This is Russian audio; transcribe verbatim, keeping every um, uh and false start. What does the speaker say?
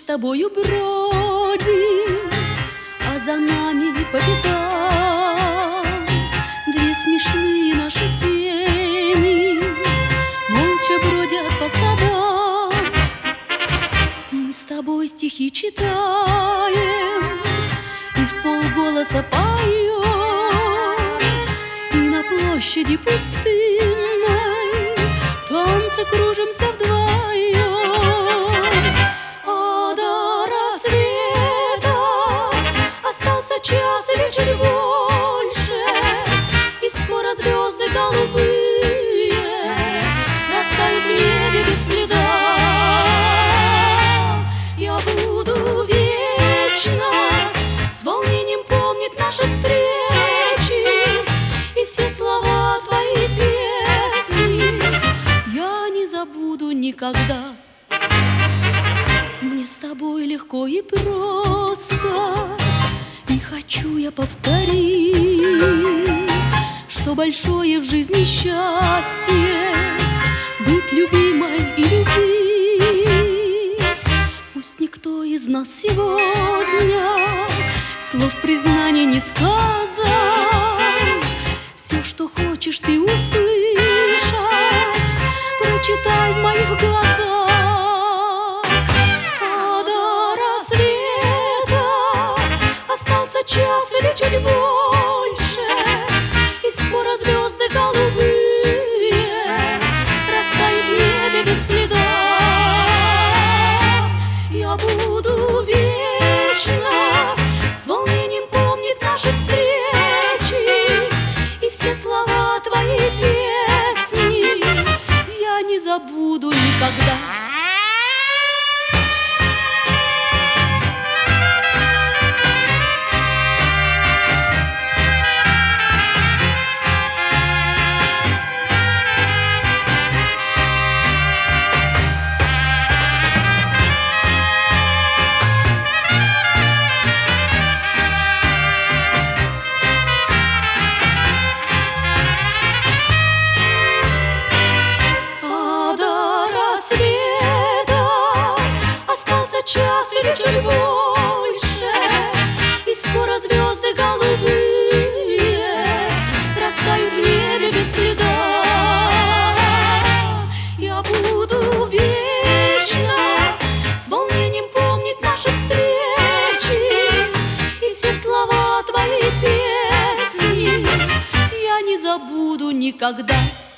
тобою бродим, а за нами по пятам две смешные наши тени молча бродят по садам. Мы с тобой стихи читаем и в полголоса поем, и на площади пустынной в танце кружимся вдвоем. А до рассвета остался час или чуть больше, и скоро звезды голубые растают в небе без следа. Я буду вечно с волнением помнить наши встречи и все слова твоей песни я не забуду никогда. Мне с тобой легко и просто, не хочу я повторить, что большое в жизни счастье быть любимой и любить. Пусть никто из нас сегодня слов признания не сказал, все, что хочешь ты услышать, прочитай в моих глазах. А до рассвета остался час или чуть больше, и скоро звезды голубые растают в небе без следа. Я буду вечно с волнением помнить наши встречи и все слова твоей песни я не забуду никогда. Час или чуть больше, и скоро звезды голубые растают в небе без следа. Я буду вечно с волнением помнить наши встречи и все слова твоей песни я не забуду никогда.